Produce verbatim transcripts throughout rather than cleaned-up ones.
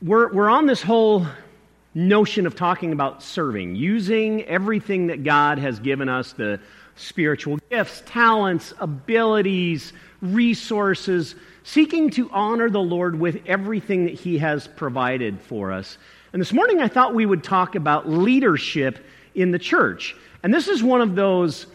we're, we're on this whole notion of talking about serving, using everything that God has given us, the spiritual gifts, talents, abilities, resources, seeking to honor the Lord with everything that He has provided for us. And this morning I thought we would talk about leadership in the church. And this is one of those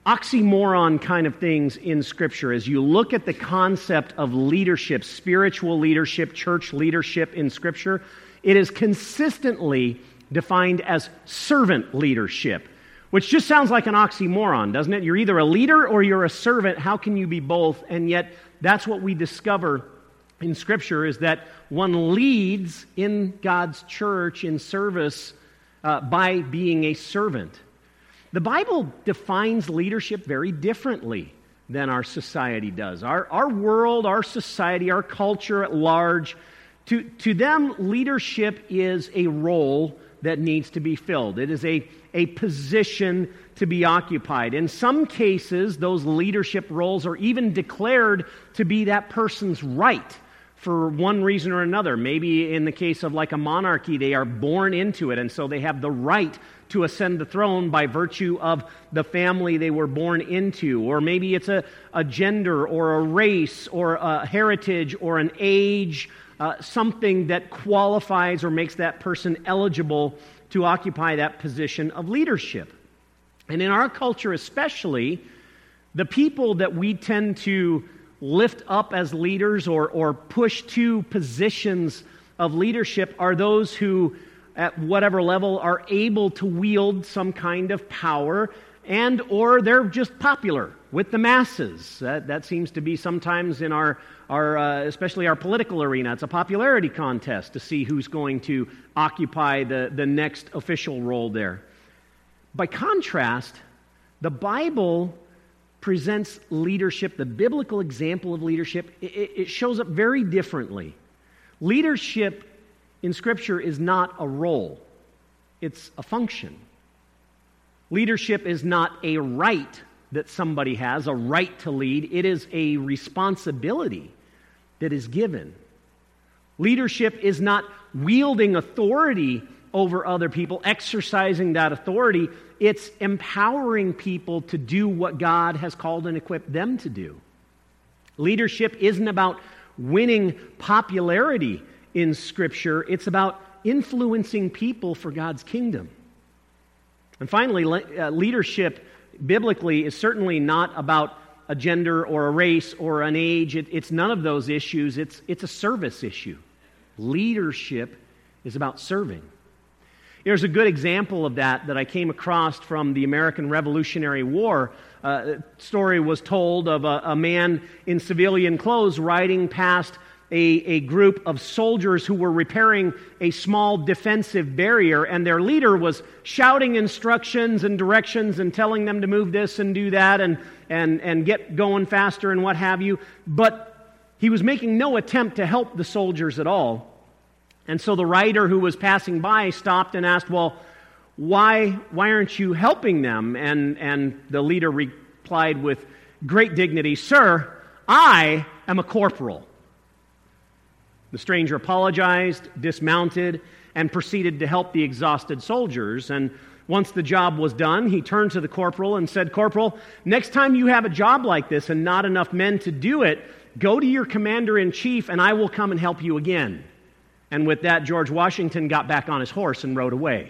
oxymoron kind of things in Scripture. As you look at the concept of leadership, spiritual leadership, church leadership in Scripture, it is consistently defined as servant leadership, which just sounds like an oxymoron, doesn't it? You're either a leader or you're a servant. How can you be both? And yet, that's what we discover in Scripture, is that one leads in God's church in service uh, by being a servant. The Bible defines leadership very differently than our society does. Our, our world, our society, our culture at large, to, to them, leadership is a role that needs to be filled. It is a, a position to be occupied. In some cases, those leadership roles are even declared to be that person's right for one reason or another. Maybe in the case of like a monarchy, they are born into it, and so they have the right to ascend the throne by virtue of the family they were born into. Or maybe it's a, a gender or a race or a heritage or an age, uh, something that qualifies or makes that person eligible to occupy that position of leadership. And in our culture especially, the people that we tend to lift up as leaders or, or push to positions of leadership are those who, at whatever level, are able to wield some kind of power, and or they're just popular with the masses. That, that seems to be sometimes in our, our uh, especially our political arena. It's a popularity contest to see who's going to occupy the, the next official role there. By contrast, the Bible presents leadership, the biblical example of leadership, it, it shows up very differently. Leadership in Scripture is not a role, it's a function. Leadership is not a right that somebody has, a right to lead. It is a responsibility that is given. Leadership is not wielding authority over other people, exercising that authority. It's empowering people to do what God has called and equipped them to do. Leadership isn't about winning popularity in Scripture. It's about influencing people for God's kingdom. And finally, uh, leadership biblically is certainly not about a gender or a race or an age. It, it's none of those issues. It's, it's a service issue. Leadership is about serving. Here's a good example of that that I came across from the American Revolutionary War. Uh, a story was told of a, a man in civilian clothes riding past a, a group of soldiers who were repairing a small defensive barrier, and their leader was shouting instructions and directions and telling them to move this and do that and, and, and get going faster and what have you. But he was making no attempt to help the soldiers at all. And so the rider who was passing by stopped and asked, well, why, why aren't you helping them? And, and the leader replied with great dignity, "Sir, I am a corporal." The stranger apologized, dismounted, and proceeded to help the exhausted soldiers. And once the job was done, he turned to the corporal and said, "Corporal, next time you have a job like this and not enough men to do it, go to your commander-in-chief and I will come and help you again." And with that, George Washington got back on his horse and rode away.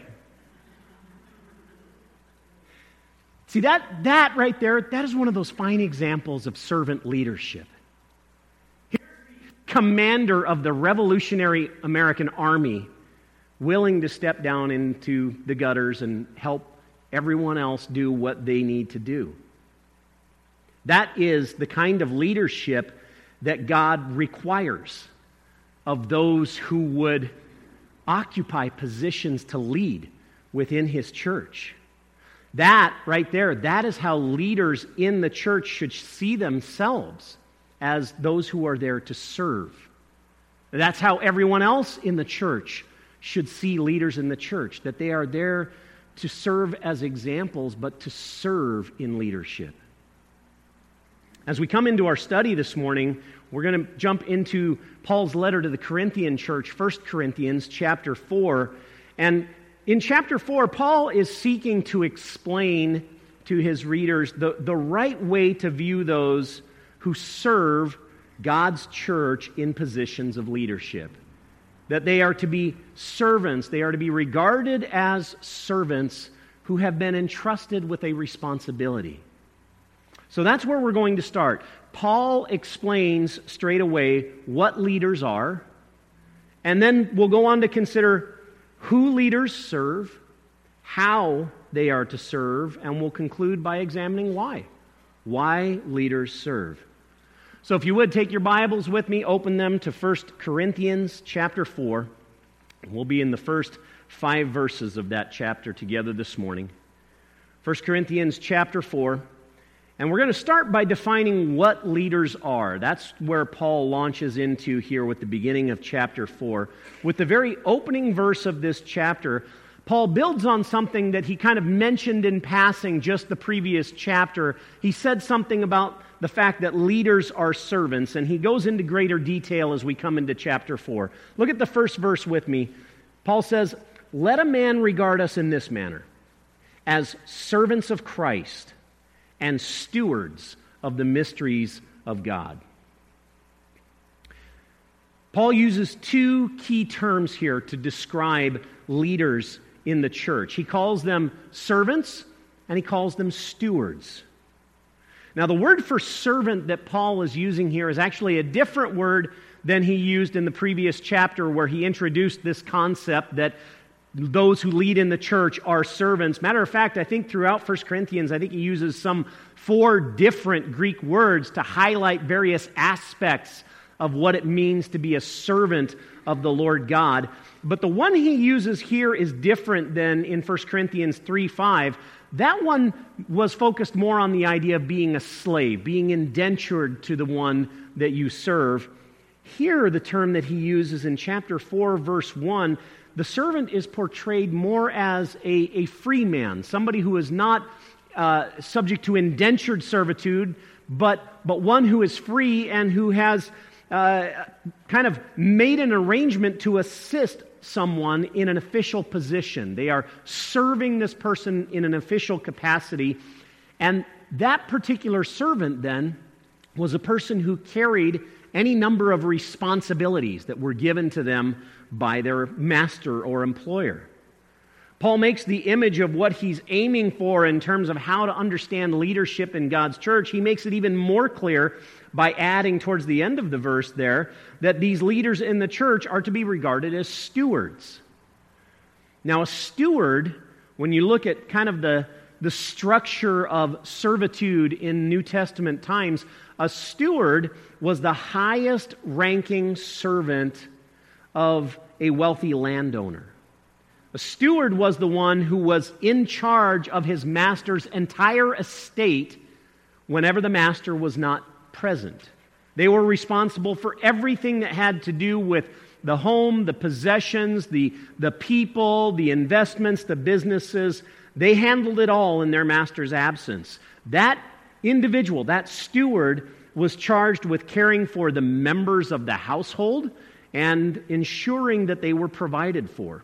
See, that, that right there, that is one of those fine examples of servant leadership. Here's the commander of the Revolutionary American Army willing to step down into the gutters and help everyone else do what they need to do. That is the kind of leadership that God requires of those who would occupy positions to lead within His church. That right there, that is how leaders in the church should see themselves, as those who are there to serve. That's how everyone else in the church should see leaders in the church, that they are there to serve as examples, but to serve in leadership. As we come into our study this morning, we're going to jump into Paul's letter to the Corinthian church, First Corinthians chapter four. And in chapter four, Paul is seeking to explain to his readers the, the right way to view those who serve God's church in positions of leadership. That they are to be servants, they are to be regarded as servants who have been entrusted with a responsibility. So that's where we're going to start. Paul explains straight away what leaders are, and then we'll go on to consider who leaders serve, how they are to serve, and we'll conclude by examining why. Why leaders serve. So if you would, take your Bibles with me, open them to First Corinthians chapter four. We'll be in the first five verses of that chapter together this morning. First Corinthians chapter four. And we're going to start by defining what leaders are. That's where Paul launches into here with the beginning of chapter four. With the very opening verse of this chapter, Paul builds on something that he kind of mentioned in passing just the previous chapter. He said something about the fact that leaders are servants, and he goes into greater detail as we come into chapter four. Look at the first verse with me. Paul says, "Let a man regard us in this manner, as servants of Christ, and stewards of the mysteries of God." Paul uses two key terms here to describe leaders in the church. He calls them servants and he calls them stewards. Now, the word for servant that Paul is using here is actually a different word than he used in the previous chapter where he introduced this concept that those who lead in the church are servants. Matter of fact, I think throughout First Corinthians, I think he uses some four different Greek words to highlight various aspects of what it means to be a servant of the Lord God. But the one he uses here is different than in First Corinthians three five. That one was focused more on the idea of being a slave, being indentured to the one that you serve. Here, the term that he uses in chapter four, verse one, the servant is portrayed more as a, a free man, somebody who is not uh, subject to indentured servitude, but, but one who is free and who has uh, kind of made an arrangement to assist someone in an official position. They are serving this person in an official capacity, and that particular servant then was a person who carried any number of responsibilities that were given to them by their master or employer. Paul makes the image of what he's aiming for in terms of how to understand leadership in God's church. He makes it even more clear by adding towards the end of the verse there that these leaders in the church are to be regarded as stewards. Now, a steward, when you look at kind of the, the structure of servitude in New Testament times, a steward was the highest ranking servant of a wealthy landowner. A steward was the one who was in charge of his master's entire estate whenever the master was not present. They were responsible for everything that had to do with the home, the possessions, the, the people, the investments, the businesses. They handled it all in their master's absence. That individual, that steward, was charged with caring for the members of the household and ensuring that they were provided for.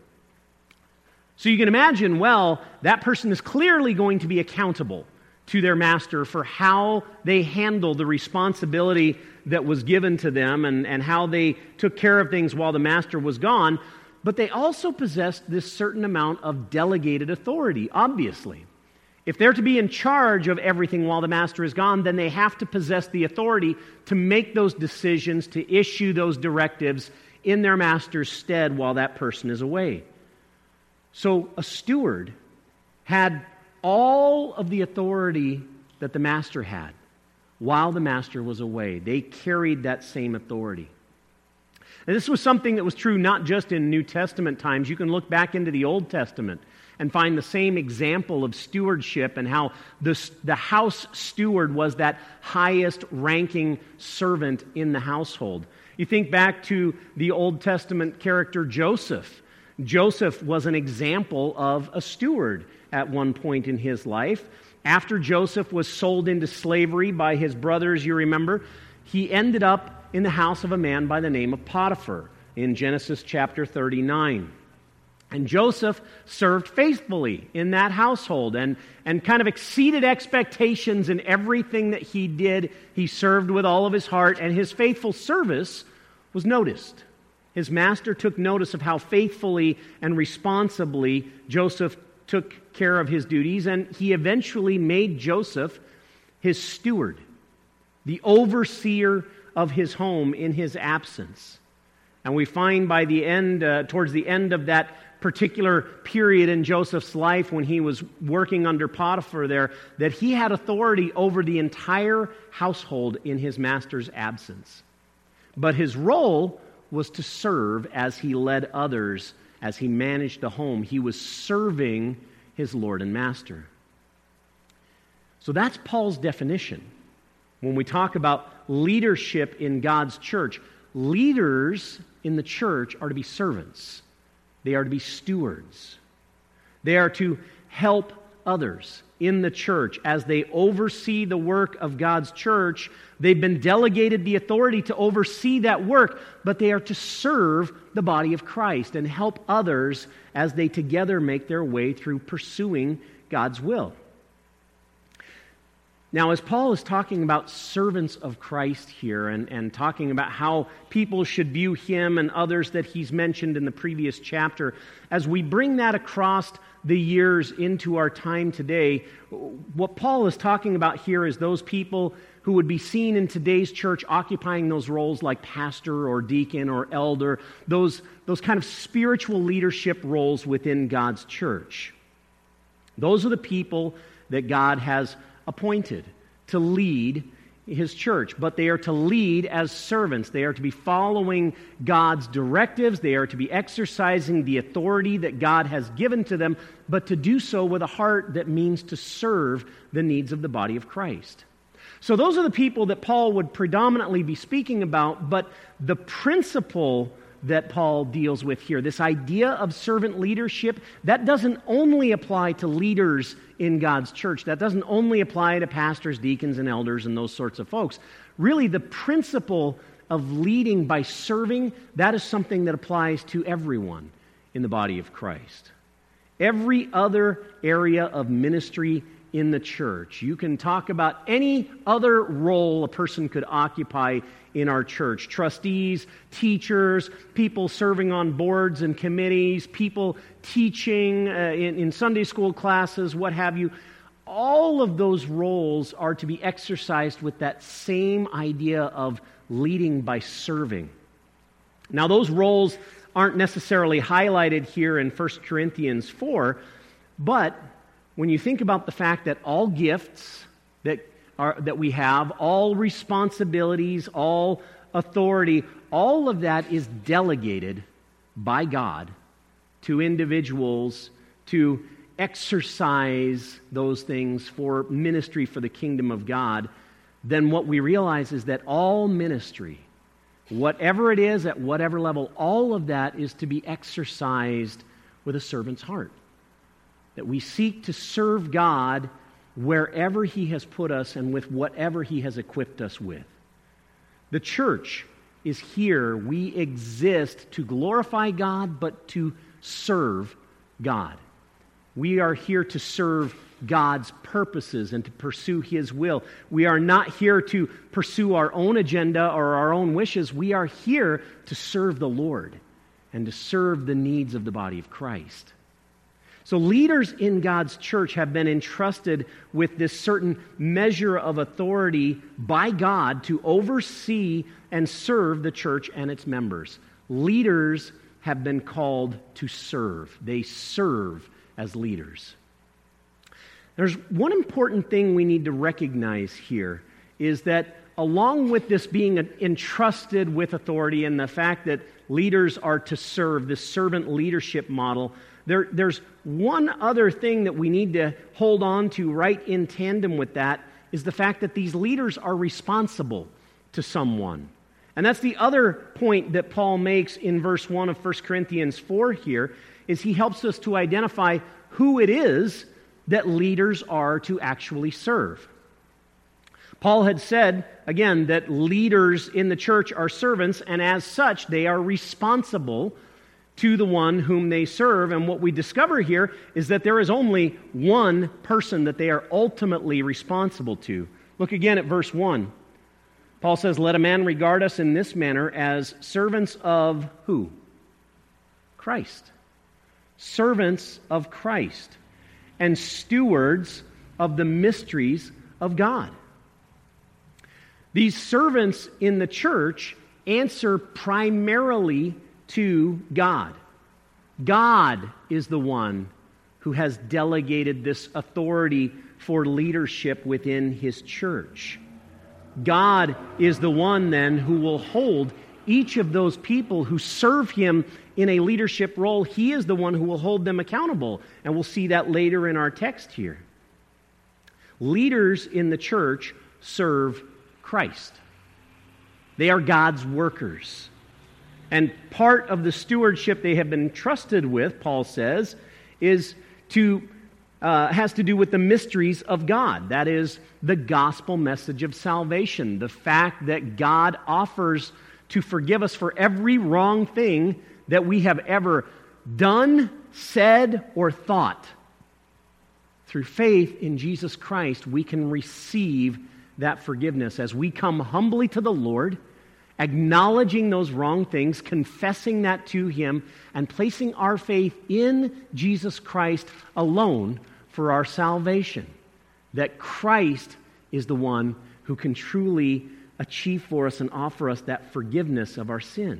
So you can imagine, well, that person is clearly going to be accountable to their master for how they handle the responsibility that was given to them and, and how they took care of things while the master was gone. But they also possessed this certain amount of delegated authority, obviously. If they're to be in charge of everything while the master is gone, then they have to possess the authority to make those decisions, to issue those directives in their master's stead while that person is away. So a steward had all of the authority that the master had while the master was away. They carried that same authority. And this was something that was true not just in New Testament times. You can look back into the Old Testament and find the same example of stewardship and how the, the house steward was that highest ranking servant in the household. You think back to the Old Testament character Joseph. Joseph was an example of a steward at one point in his life. After Joseph was sold into slavery by his brothers, you remember, he ended up in the house of a man by the name of Potiphar in Genesis chapter thirty-nine. And Joseph served faithfully in that household and, and kind of exceeded expectations in everything that he did. He served with all of his heart, and his faithful service was noticed. His master took notice of how faithfully and responsibly Joseph took care of his duties, and he eventually made Joseph his steward, the overseer of his home in his absence. And we find by the end, uh, towards the end of that particular period in Joseph's life when he was working under Potiphar there, that he had authority over the entire household in his master's absence. But his role was to serve as he led others, as he managed the home. He was serving his Lord and Master. So that's Paul's definition. When we talk about leadership in God's church, leaders in the church are to be servants. They are to be stewards. They are to help others in the church as they oversee the work of God's church. They've been delegated the authority to oversee that work, but they are to serve the body of Christ and help others as they together make their way through pursuing God's will. Now, as Paul is talking about servants of Christ here and, and talking about how people should view him and others that he's mentioned in the previous chapter, as we bring that across the years into our time today, what Paul is talking about here is those people who would be seen in today's church occupying those roles like pastor or deacon or elder, those, those kind of spiritual leadership roles within God's church. Those are the people that God has appointed to lead his church, but they are to lead as servants. They are to be following God's directives. They are to be exercising the authority that God has given to them, but to do so with a heart that means to serve the needs of the body of Christ. So those are the people that Paul would predominantly be speaking about, but the principle that Paul deals with here, this idea of servant leadership, that doesn't only apply to leaders in God's church. That doesn't only apply to pastors, deacons, and elders and those sorts of folks. Really, the principle of leading by serving, that is something that applies to everyone in the body of Christ. Every other area of ministry in the church. You can talk about any other role a person could occupy in our church. Trustees, teachers, people serving on boards and committees, people teaching uh, in, in Sunday school classes, what have you. All of those roles are to be exercised with that same idea of leading by serving. Now, those roles aren't necessarily highlighted here in First Corinthians four, but when you think about the fact that all gifts that are that we have, all responsibilities, all authority, all of that is delegated by God to individuals to exercise those things for ministry for the kingdom of God, then what we realize is that all ministry, whatever it is, at whatever level, all of that is to be exercised with a servant's heart. That we seek to serve God wherever He has put us and with whatever He has equipped us with. The church is here. We exist to glorify God, but to serve God. We are here to serve God's purposes and to pursue His will. We are not here to pursue our own agenda or our own wishes. We are here to serve the Lord and to serve the needs of the body of Christ. So leaders in God's church have been entrusted with this certain measure of authority by God to oversee and serve the church and its members. Leaders have been called to serve. They serve as leaders. There's one important thing we need to recognize here is that along with this being entrusted with authority and the fact that leaders are to serve, this servant leadership model, There, there's one other thing that we need to hold on to right in tandem with that is the fact that these leaders are responsible to someone. And that's the other point that Paul makes in verse one of First Corinthians four here, is he helps us to identify who it is that leaders are to actually serve. Paul had said, again, that leaders in the church are servants, and as such, they are responsible to the one whom they serve. And what we discover here is that there is only one person that they are ultimately responsible to. Look again at verse one. Paul says, "Let a man regard us in this manner as servants of" who? Christ. Servants of Christ and stewards of the mysteries of God. These servants in the church answer primarily to God. God is the one who has delegated this authority for leadership within His church. God is the one then who will hold each of those people who serve Him in a leadership role. He is the one who will hold them accountable. And we'll see that later in our text here. Leaders in the church serve Christ. They are God's workers. And part of the stewardship they have been entrusted with, Paul says, is to uh, has to do with the mysteries of God. That is, the gospel message of salvation. The fact that God offers to forgive us for every wrong thing that we have ever done, said, or thought. Through faith in Jesus Christ, we can receive that forgiveness as we come humbly to the Lord, acknowledging those wrong things, confessing that to Him, and placing our faith in Jesus Christ alone for our salvation. That Christ is the one who can truly achieve for us and offer us that forgiveness of our sin.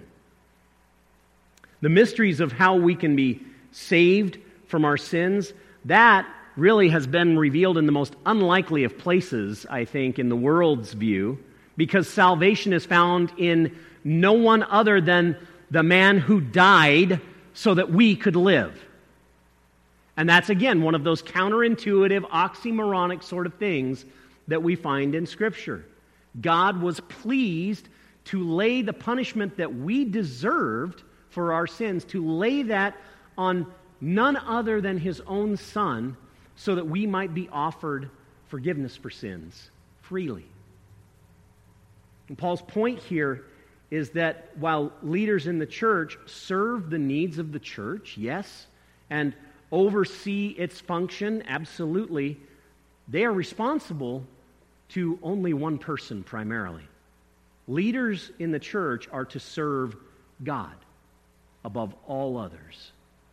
The mysteries of how we can be saved from our sins, that really has been revealed in the most unlikely of places, I think, in the world's view, because salvation is found in no one other than the man who died so that we could live. And that's, again, one of those counterintuitive, oxymoronic sort of things that we find in Scripture. God was pleased to lay the punishment that we deserved for our sins, to lay that on none other than His own Son, so that we might be offered forgiveness for sins freely. And Paul's point here is that while leaders in the church serve the needs of the church, yes, and oversee its function, absolutely, they are responsible to only one person primarily. Leaders in the church are to serve God above all others.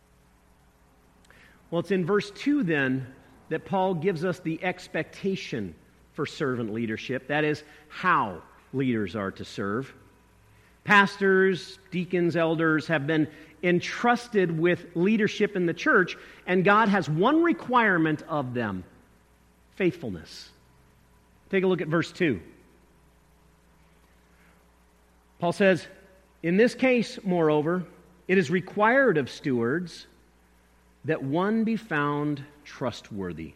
Well, it's in verse two then that Paul gives us the expectation for servant leadership. That is, how leaders are to serve. Pastors, deacons, elders have been entrusted with leadership in the church, and God has one requirement of them: faithfulness. Take a look at verse two. Paul says, "In this case, moreover, it is required of stewards that one be found trustworthy."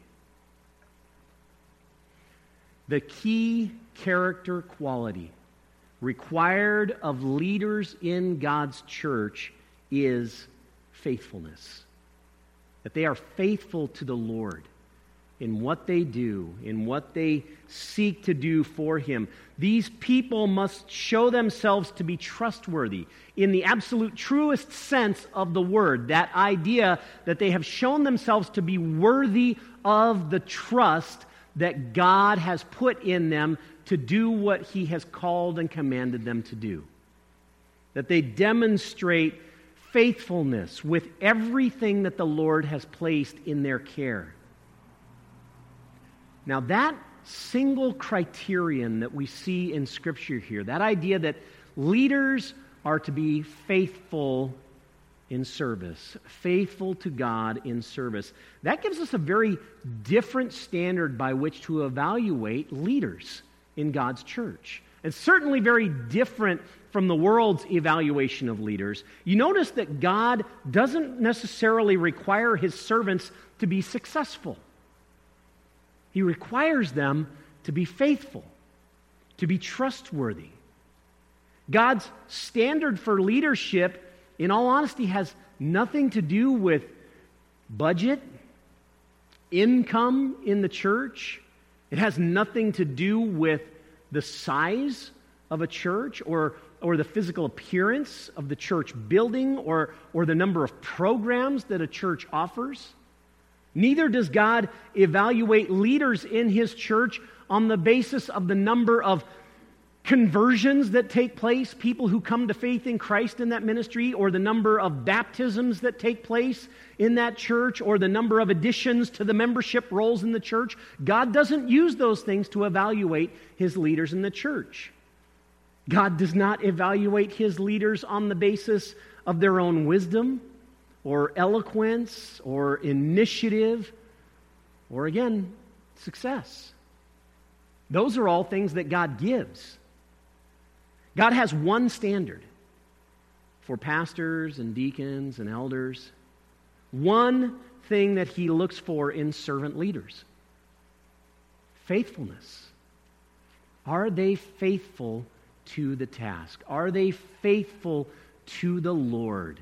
The key character quality required of leaders in God's church is faithfulness. That they are faithful to the Lord in what they do, in what they seek to do for Him. These people must show themselves to be trustworthy in the absolute truest sense of the word. That idea that they have shown themselves to be worthy of the trust that God has put in them to do what He has called and commanded them to do. That they demonstrate faithfulness with everything that the Lord has placed in their care. Now that single criterion that we see in Scripture here, that idea that leaders are to be faithful in service, faithful to God in service, that gives us a very different standard by which to evaluate leaders in God's church. It's certainly very different from the world's evaluation of leaders. You notice that God doesn't necessarily require His servants to be successful. He requires them to be faithful, to be trustworthy. God's standard for leadership, in all honesty, has nothing to do with budget income in the church. It has nothing to do with the size of a church or, or the physical appearance of the church building or, or the number of programs that a church offers. Neither does God evaluate leaders in His church on the basis of the number of conversions that take place, people who come to faith in Christ in that ministry, or the number of baptisms that take place in that church, or the number of additions to the membership rolls in the church. God doesn't use those things to evaluate His leaders in the church. God does not evaluate His leaders on the basis of their own wisdom, or eloquence, or initiative, or again, success. Those are all things that God gives. God has one standard for pastors and deacons and elders. One thing that He looks for in servant leaders. Faithfulness. Are they faithful to the task? Are they faithful to the Lord?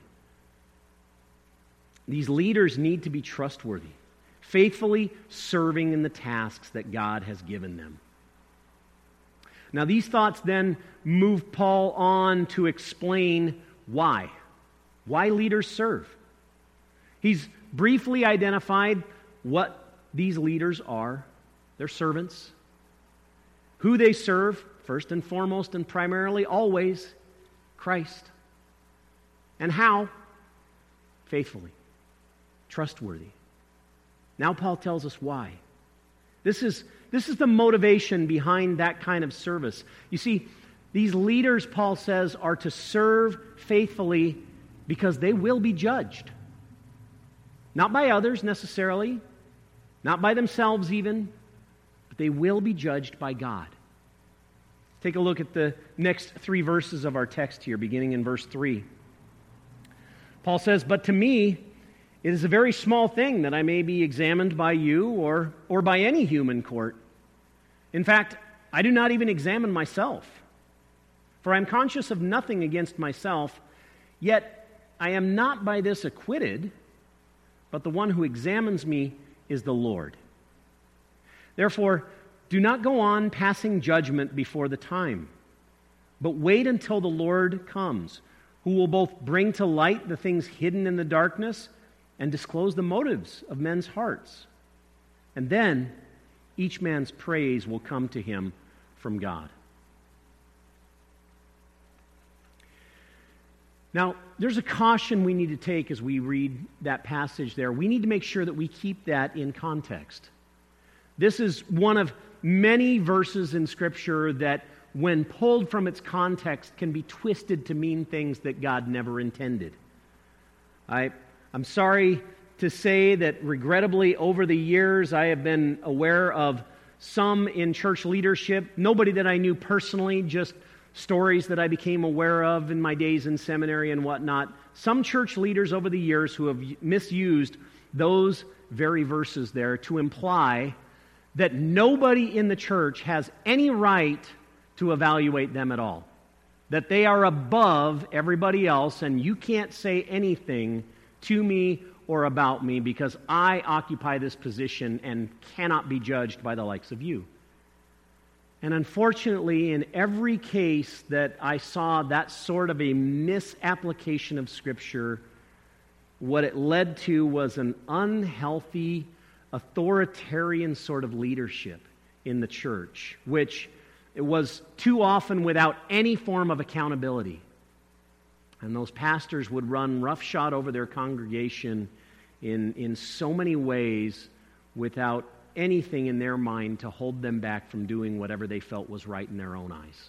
These leaders need to be trustworthy, faithfully serving in the tasks that God has given them. Now, these thoughts then move Paul on to explain why. Why leaders serve. He's briefly identified what these leaders are. They're servants. Who they serve, first and foremost and primarily, always, Christ. And how? Faithfully. Trustworthy. Now Paul tells us why. This is, this is the motivation behind that kind of service. You see, these leaders, Paul says, are to serve faithfully because they will be judged. Not by others necessarily, not by themselves even, but they will be judged by God. Take a look at the next three verses of our text here, beginning in verse three. Paul says, "But to me, it is a very small thing that I may be examined by you or, or by any human court. In fact, I do not even examine myself. For I am conscious of nothing against myself, yet I am not by this acquitted, but the one who examines me is the Lord. Therefore, do not go on passing judgment before the time, but wait until the Lord comes, who will both bring to light the things hidden in the darkness and disclose the motives of men's hearts. And then each man's praise will come to him from God." Now, there's a caution we need to take as we read that passage there. We need to make sure that we keep that in context. This is one of many verses in Scripture that, when pulled from its context, can be twisted to mean things that God never intended. I I'm sorry to say that regrettably over the years I have been aware of some in church leadership, nobody that I knew personally, just stories that I became aware of in my days in seminary and whatnot. Some church leaders over the years who have misused those very verses there to imply that nobody in the church has any right to evaluate them at all. That they are above everybody else and you can't say anything to me or about me because I occupy this position and cannot be judged by the likes of you. And unfortunately, in every case that I saw that sort of a misapplication of Scripture, what it led to was an unhealthy, authoritarian sort of leadership in the church, which it was too often without any form of accountability. And those pastors would run roughshod over their congregation in, in so many ways without anything in their mind to hold them back from doing whatever they felt was right in their own eyes.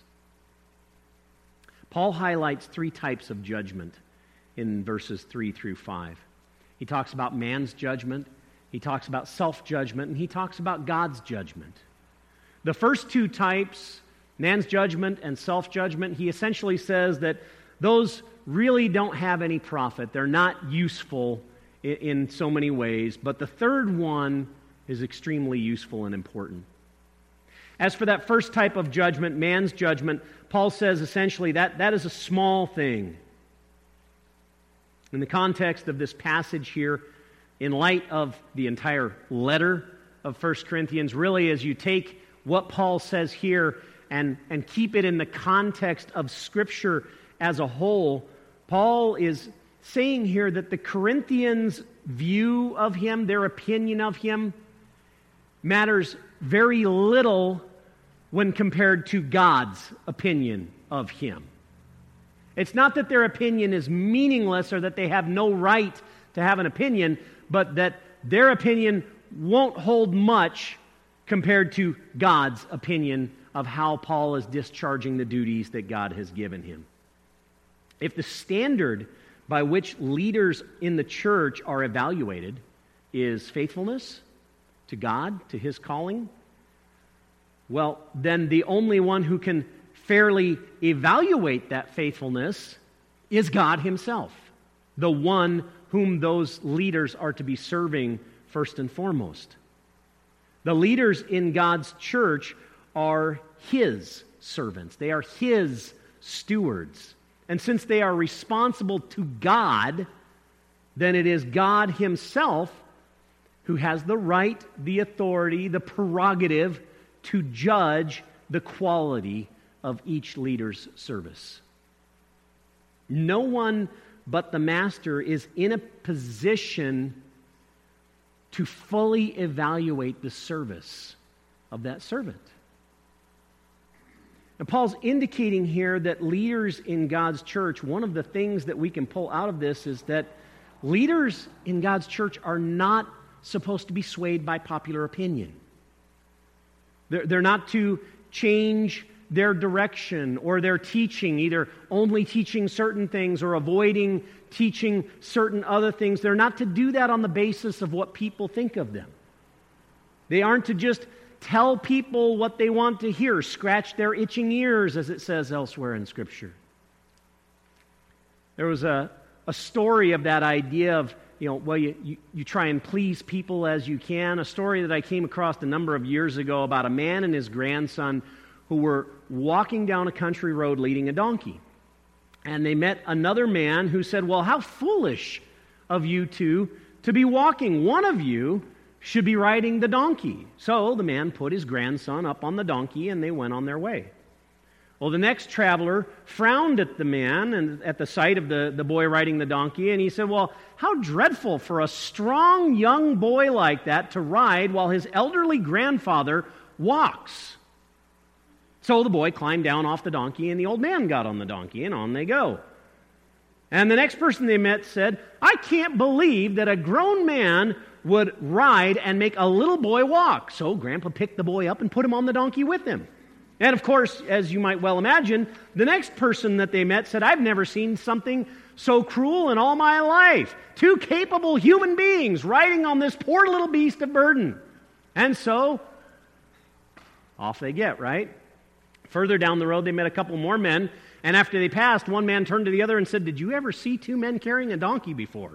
Paul highlights three types of judgment in verses three through five. He talks about man's judgment, he talks about self-judgment, and he talks about God's judgment. The first two types, man's judgment and self-judgment, he essentially says that those really don't have any profit. They're not useful in, in so many ways. But the third one is extremely useful and important. As for that first type of judgment, man's judgment, Paul says essentially that that is a small thing. In the context of this passage here, in light of the entire letter of First Corinthians, really as you take what Paul says here and, and keep it in the context of Scripture as a whole, Paul is saying here that the Corinthians' view of him, their opinion of him, matters very little when compared to God's opinion of him. It's not that their opinion is meaningless or that they have no right to have an opinion, but that their opinion won't hold much compared to God's opinion of how Paul is discharging the duties that God has given him. If the standard by which leaders in the church are evaluated is faithfulness to God, to His calling, well, then the only one who can fairly evaluate that faithfulness is God Himself, the one whom those leaders are to be serving first and foremost. The leaders in God's church are His servants. They are His stewards. And since they are responsible to God, then it is God Himself who has the right, the authority, the prerogative to judge the quality of each leader's service. No one but the master is in a position to fully evaluate the service of that servant. And Paul's indicating here that leaders in God's church, one of the things that we can pull out of this is that leaders in God's church are not supposed to be swayed by popular opinion. They're, they're not to change their direction or their teaching, either only teaching certain things or avoiding teaching certain other things. They're not to do that on the basis of what people think of them. They aren't to just tell people what they want to hear, scratch their itching ears, as it says elsewhere in Scripture. There was a, a story of that idea of, you know, well, you, you, you try and please people as you can. A story that I came across a number of years ago about a man and his grandson who were walking down a country road leading a donkey. And they met another man who said, well, how foolish of you two to be walking. One of you should be riding the donkey. So the man put his grandson up on the donkey and they went on their way. Well, the next traveler frowned at the man and at the sight of the, the boy riding the donkey, and he said, well, how dreadful for a strong young boy like that to ride while his elderly grandfather walks. So the boy climbed down off the donkey, and the old man got on the donkey, and on they go. And the next person they met said, I can't believe that a grown man would ride and make a little boy walk. So Grandpa picked the boy up and put him on the donkey with him. And of course, as you might well imagine, the next person that they met said, I've never seen something so cruel in all my life. Two capable human beings riding on this poor little beast of burden. And so, off they get, right? Further down the road, they met a couple more men, and after they passed, one man turned to the other and said, did you ever see two men carrying a donkey before?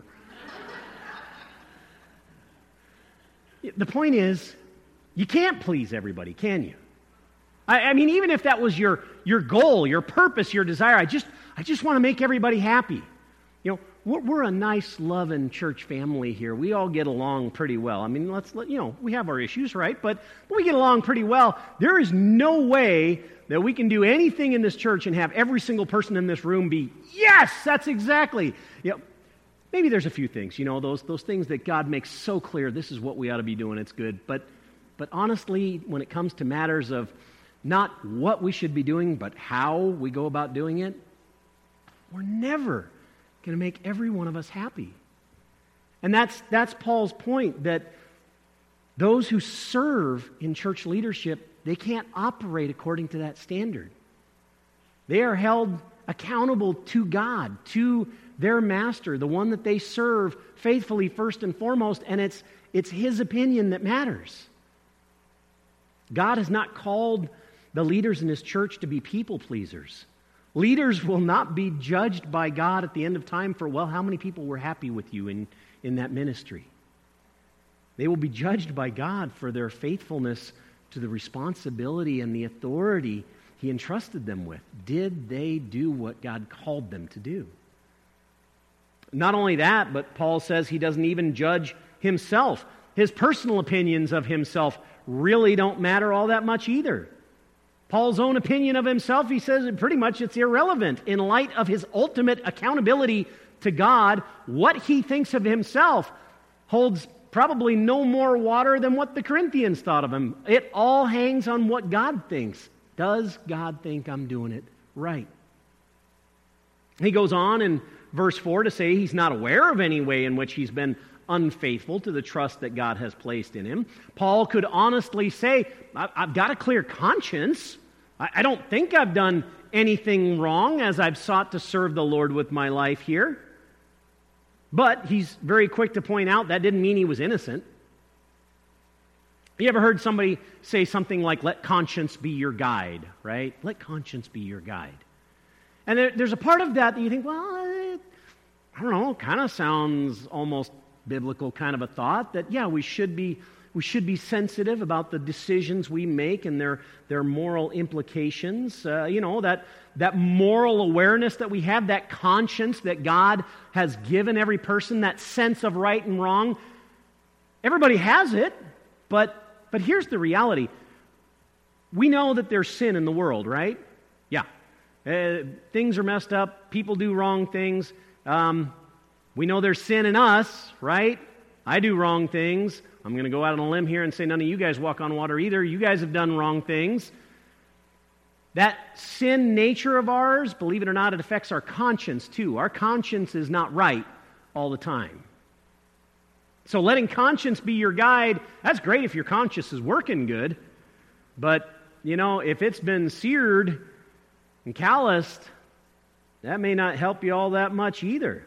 The point is, you can't please everybody, can you? I, I mean, even if that was your, your goal, your purpose, your desire, I just I just want to make everybody happy. You know, we're, we're a nice, loving church family here. We all get along pretty well. I mean, let's let you know, we have our issues, right? But we get along pretty well. There is no way that we can do anything in this church and have every single person in this room be, yes, that's exactly. You know, maybe there's a few things, you know, those those things that God makes so clear, this is what we ought to be doing, it's good. But but honestly, when it comes to matters of not what we should be doing, but how we go about doing it, we're never going to make every one of us happy. And that's that's Paul's point, that those who serve in church leadership, they can't operate according to that standard. They are held accountable to God, to their master, the one that they serve faithfully first and foremost, and it's it's His opinion that matters. God has not called the leaders in His church to be people pleasers. Leaders will not be judged by God at the end of time for, well, how many people were happy with you in, in that ministry? They will be judged by God for their faithfulness to the responsibility and the authority He entrusted them with. Did they do what God called them to do? Not only that, but Paul says He doesn't even judge himself. His personal opinions of himself really don't matter all that much either. Paul's own opinion of himself, he says pretty much it's irrelevant. In light of his ultimate accountability to God, what he thinks of himself holds probably no more water than what the Corinthians thought of him. It all hangs on what God thinks. Does God think I'm doing it right? He goes on in verse four to say he's not aware of any way in which he's been unfaithful to the trust that God has placed in him. Paul could honestly say, I've got a clear conscience. I don't think I've done anything wrong as I've sought to serve the Lord with my life here. But he's very quick to point out that didn't mean he was innocent. You ever heard somebody say something like, let conscience be your guide, right? Let conscience be your guide. And there, there's a part of that that you think, well, it, I don't know, kind of sounds almost biblical kind of a thought that, yeah, we should be we should be sensitive about the decisions we make and their their moral implications. Uh, you know, that that moral awareness that we have, that conscience that God has given every person, that sense of right and wrong. Everybody has it, but but here's the reality. We know that there's sin in the world, right? Yeah. Uh, things are messed up. People do wrong things. Um, we know there's sin in us, right? I do wrong things. I'm going to go out on a limb here and say none of you guys walk on water either. You guys have done wrong things. That sin nature of ours, believe it or not, it affects our conscience too. Our conscience is not right all the time. So letting conscience be your guide, that's great if your conscience is working good. But, you know, if it's been seared and calloused, that may not help you all that much either.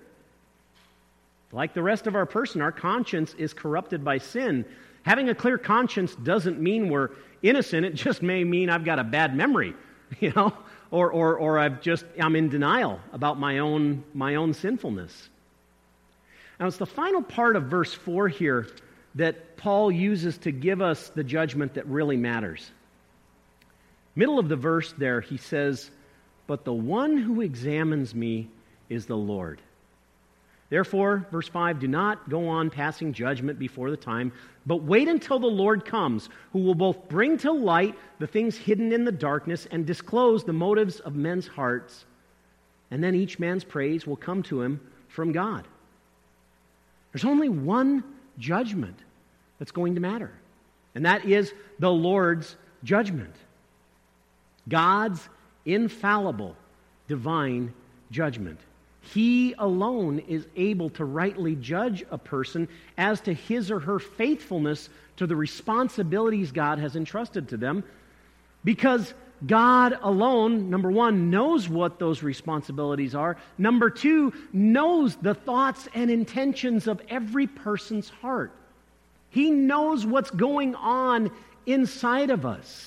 Like the rest of our person, our conscience is corrupted by sin. Having a clear conscience doesn't mean we're innocent. It just may mean I've got a bad memory, you know, or or or I've just I'm in denial about my own my own sinfulness. Now it's the final part of verse four here that Paul uses to give us the judgment that really matters. Middle of the verse there, he says, "But the one who examines me is the Lord. Therefore," verse five, "do not go on passing judgment before the time, but wait until the Lord comes, who will both bring to light the things hidden in the darkness and disclose the motives of men's hearts. And then each man's praise will come to him from God." There's only one judgment that's going to matter, and that is the Lord's judgment. God's infallible, divine judgment. He alone is able to rightly judge a person as to his or her faithfulness to the responsibilities God has entrusted to them, because God alone, number one, knows what those responsibilities are. Number two, knows the thoughts and intentions of every person's heart. He knows what's going on inside of us.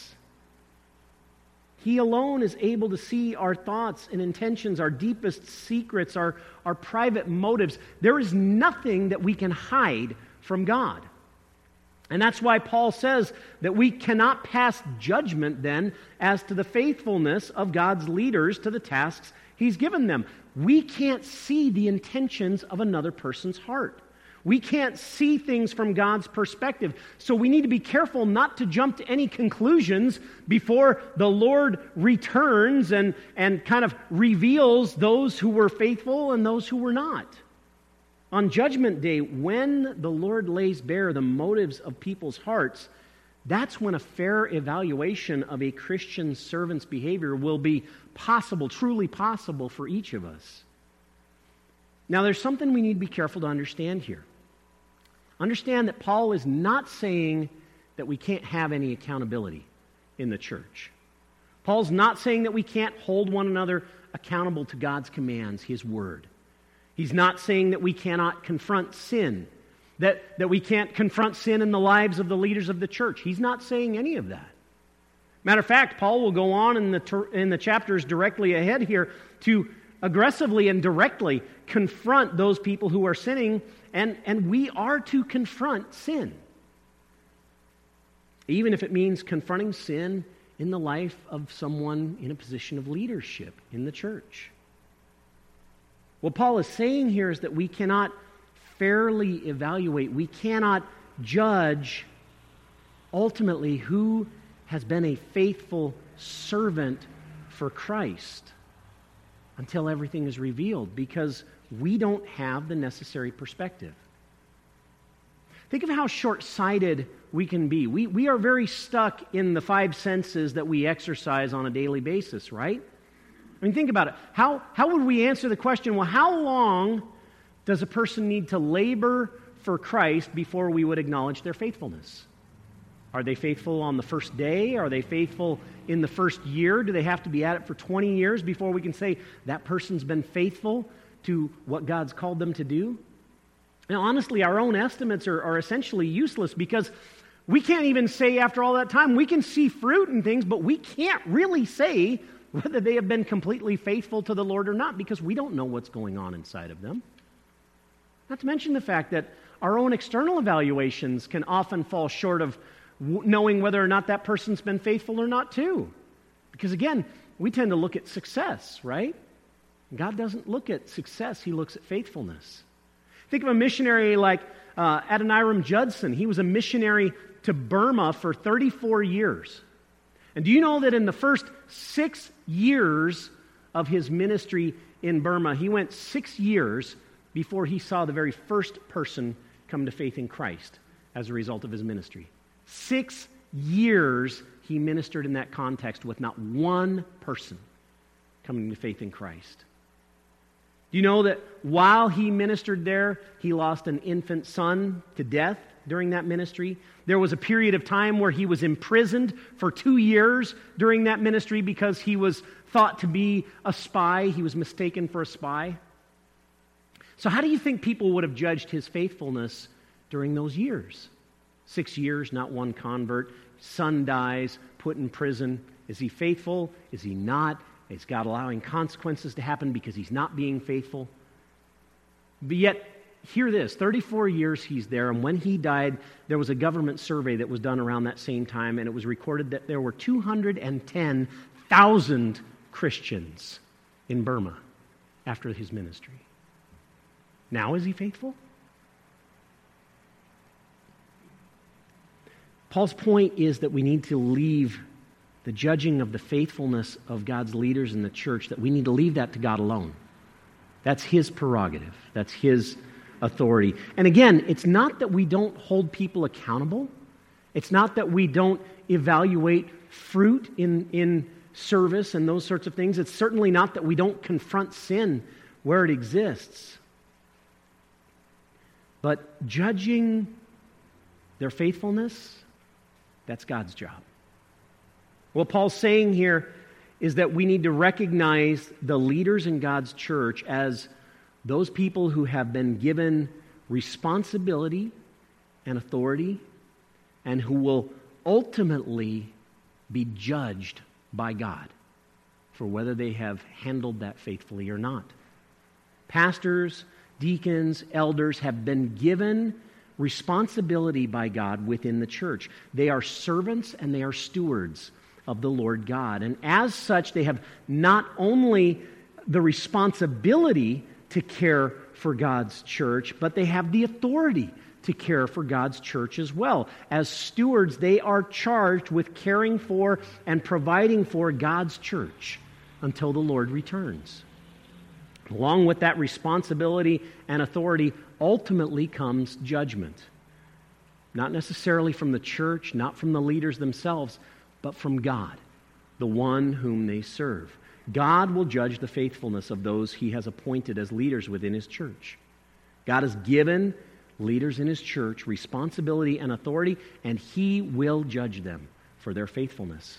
He alone is able to see our thoughts and intentions, our deepest secrets, our, our private motives. There is nothing that we can hide from God. And that's why Paul says that we cannot pass judgment then as to the faithfulness of God's leaders to the tasks He's given them. We can't see the intentions of another person's heart. We can't see things from God's perspective. So we need to be careful not to jump to any conclusions before the Lord returns and, and kind of reveals those who were faithful and those who were not. On Judgment Day, when the Lord lays bare the motives of people's hearts, that's when a fair evaluation of a Christian servant's behavior will be possible, truly possible for each of us. Now, there's something we need to be careful to understand here. Understand that Paul is not saying that we can't have any accountability in the church. Paul's not saying that we can't hold one another accountable to God's commands, His Word. He's not saying that we cannot confront sin, that, that we can't confront sin in the lives of the leaders of the church. He's not saying any of that. Matter of fact, Paul will go on in the, ter- in the chapters directly ahead here to aggressively and directly confront those people who are sinning, and, and we are to confront sin. Even if it means confronting sin in the life of someone in a position of leadership in the church. What Paul is saying here is that we cannot fairly evaluate, we cannot judge ultimately who has been a faithful servant for Christ until everything is revealed, because we don't have the necessary perspective. Think of how short-sighted we can be. We, we are very stuck in the five senses that we exercise on a daily basis, right? I mean, think about it. How, how would we answer the question, well, how long does a person need to labor for Christ before we would acknowledge their faithfulness? Are they faithful on the first day? Are they faithful in the first year? Do they have to be at it for twenty years before we can say that person's been faithful to what God's called them to do? Now, honestly, our own estimates are, are essentially useless, because we can't even say after all that time. We can see fruit and things, but we can't really say whether they have been completely faithful to the Lord or not, because we don't know what's going on inside of them. Not to mention the fact that our own external evaluations can often fall short of knowing whether or not that person's been faithful or not too. Because again, we tend to look at success, right? God doesn't look at success, He looks at faithfulness. Think of a missionary like uh, Adoniram Judson. He was a missionary to Burma for thirty-four years. And do you know that in the first six years of his ministry in Burma, he went six years before he saw the very first person come to faith in Christ as a result of his ministry? Six years he ministered in that context with not one person coming to faith in Christ. Do you know that while he ministered there, he lost an infant son to death during that ministry? There was a period of time where he was imprisoned for two years during that ministry because he was thought to be a spy. He was mistaken for a spy. So how do you think people would have judged his faithfulness during those years? Six years, not one convert. Son dies, put in prison. Is he faithful? Is he not? Is God allowing consequences to happen because he's not being faithful? But yet, hear this, thirty-four years he's there, and when he died, there was a government survey that was done around that same time, and it was recorded that there were two hundred ten thousand Christians in Burma after his ministry. Now is he faithful? Paul's point is that we need to leave the judging of the faithfulness of God's leaders in the church, that we need to leave that to God alone. That's His prerogative. That's His authority. And again, it's not that we don't hold people accountable. It's not that we don't evaluate fruit in, in service and those sorts of things. It's certainly not that we don't confront sin where it exists. But judging their faithfulness, that's God's job. What Paul's saying here is that we need to recognize the leaders in God's church as those people who have been given responsibility and authority and who will ultimately be judged by God for whether they have handled that faithfully or not. Pastors, deacons, elders have been given responsibility by God within the church. They are servants and they are stewards of the Lord God. And as such, they have not only the responsibility to care for God's church, but they have the authority to care for God's church as well. As stewards, they are charged with caring for and providing for God's church until the Lord returns. Along with that responsibility and authority, ultimately comes judgment. Not necessarily from the church, not from the leaders themselves, but from God, the one whom they serve. God will judge the faithfulness of those He has appointed as leaders within His church. God has given leaders in His church responsibility and authority, and He will judge them for their faithfulness.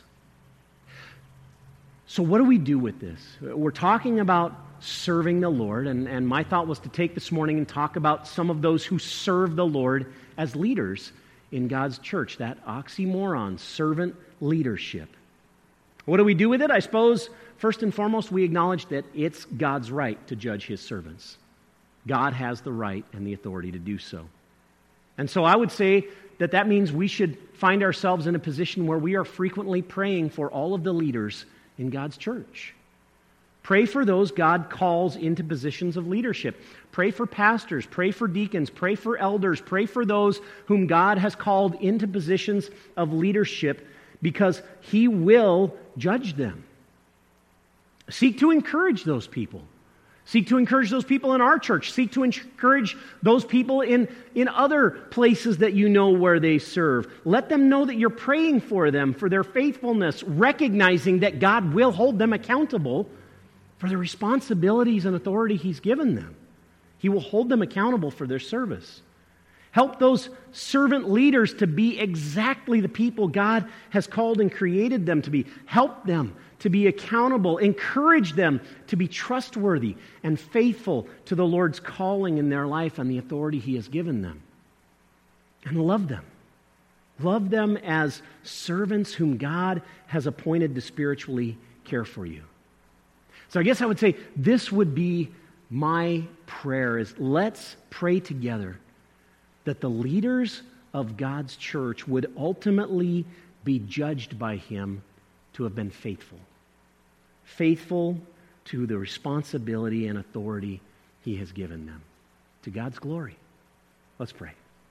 So what do we do with this? We're talking about serving the Lord, and, and my thought was to take this morning and talk about some of those who serve the Lord as leaders in God's church, that oxymoron, servant leadership. What do we do with it? I suppose, first and foremost, we acknowledge that it's God's right to judge His servants. God has the right and the authority to do so. And so I would say that that means we should find ourselves in a position where we are frequently praying for all of the leaders in God's church. Pray for those God calls into positions of leadership. Pray for pastors. Pray for deacons. Pray for elders. Pray for those whom God has called into positions of leadership, because He will judge them. Seek to encourage those people. Seek to encourage those people in our church. Seek to encourage those people in, in other places that you know where they serve. Let them know that you're praying for them, for their faithfulness, recognizing that God will hold them accountable for the responsibilities and authority He's given them. He will hold them accountable for their service. Help those servant leaders to be exactly the people God has called and created them to be. Help them to be accountable. Encourage them to be trustworthy and faithful to the Lord's calling in their life and the authority He has given them. And love them. Love them as servants whom God has appointed to spiritually care for you. So I guess I would say this would be my prayer, is let's pray together that the leaders of God's church would ultimately be judged by Him to have been faithful. Faithful to the responsibility and authority He has given them. To God's glory. Let's pray.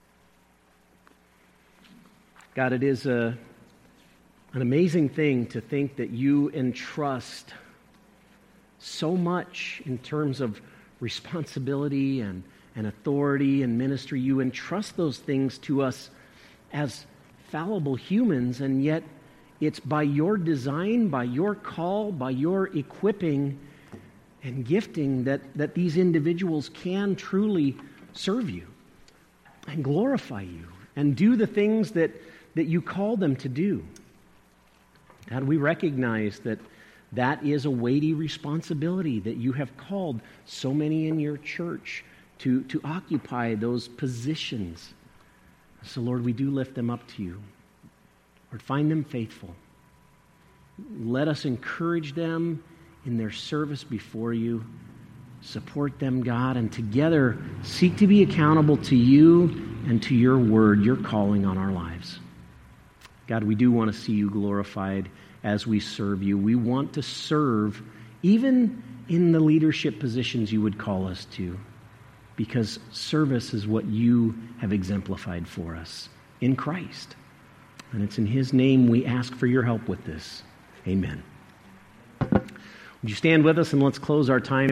God, it is a, an amazing thing to think that You entrust so much in terms of responsibility and and authority and ministry. You entrust those things to us as fallible humans, and yet it's by Your design, by Your call, by Your equipping and gifting that, that these individuals can truly serve You and glorify You and do the things that, that You call them to do. God, we recognize that that is a weighty responsibility, that You have called so many in Your church To, to occupy those positions. So, Lord, we do lift them up to You. Lord, find them faithful. Let us encourage them in their service before You. Support them, God, and together seek to be accountable to You and to Your word, Your calling on our lives. God, we do want to see You glorified as we serve You. We want to serve even in the leadership positions You would call us to, because service is what You have exemplified for us in Christ. And it's in His name we ask for Your help with this. Amen. Would you stand with us and let's close our time